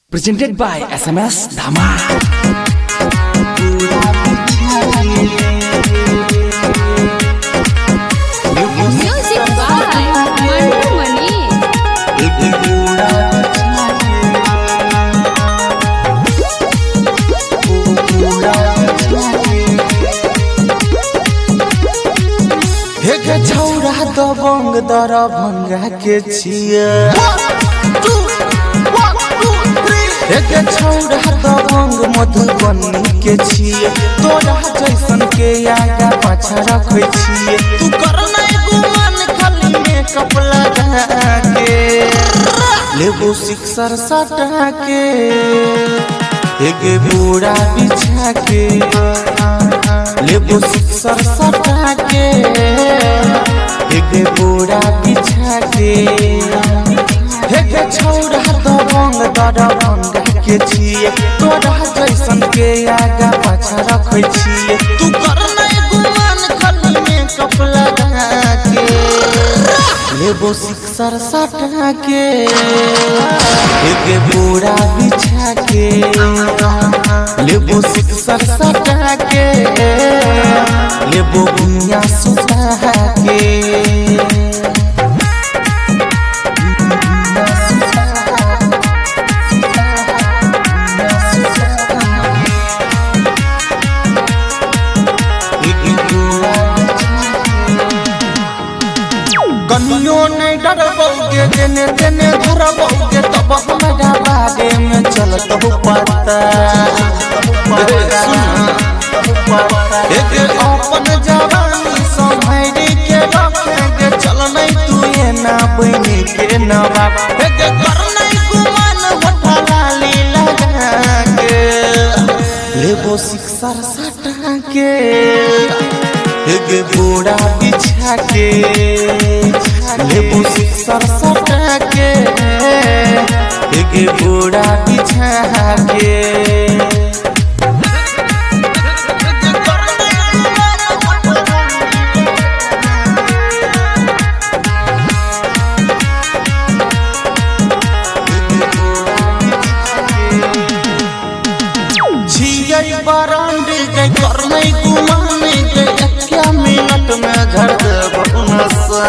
Presented by SMS Dhama. Music by Mandu Mani. हे छौरा दबंग दरभंगा के छिया हे छौरा दबंग मधुबनी के छिए तोरा जैसन के आगा पाछा रखै छिए तू करना गुमान खाली मेकअप लगा के लेबो सिक्सर सटा के एगे बूढ़ा बिछा के लेबो सिक्सर सटा के एगे बूढ़ा बिछा के हे छौरा दबंग दरभंगा के छिए तोरा जैसन के आगा पाछा रखै छिए तू करना गुमान खाली मेकअप लगा के लेबो सिक्सर सटा के एगे बूढ़ा बिछा के लेबो सिक्सर सटा के लेबो भुइयां सुता के कनियो नहीं डरबोगे जेने तेने धरबोगे तब हमारा बागे में चलत हो पता एक अपन जवानी संभाली के रखेंगे चल नहीं तू ये ना बनी के ना बाप एक करना गुमान होठा लाली लगा के लेबो सिक्सर सटा के एक बूढ़ा बिछा के लेबो सिक्सर सटा के एक बूढ़ा बिछा के छियै बरांडे के करनै गुमाने के क्या मिनट में झड़ देबो नसा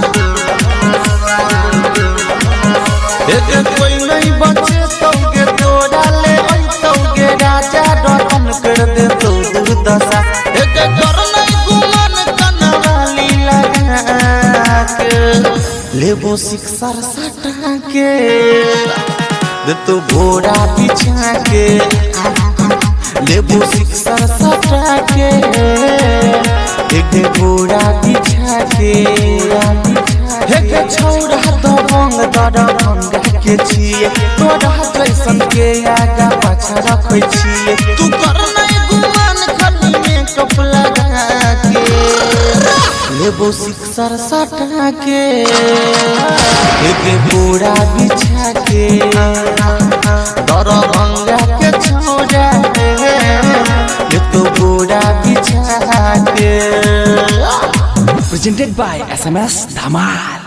एक कोई नहीं बचे तोगे तोड़ा ले तोगे राजा डरन कर दे तो दुर्दशा एक करनै गुमान कनवाली लगा के लेबो सिक्सर सटा के दे तो घोड़ा बिछा के लेबो सिक्सर सटा के एक घोड़ा बिछा के हे छौरा दबंग दरभंगा के छिए तोरा जैसन के आगा पाछा रखै छिए तू करना गुमान खाली मेकअप लगा के लेबो सिक्सर सटा के एक घोड़ा बिछा के दरभंगा के छौरा Presented by SMS Dhama.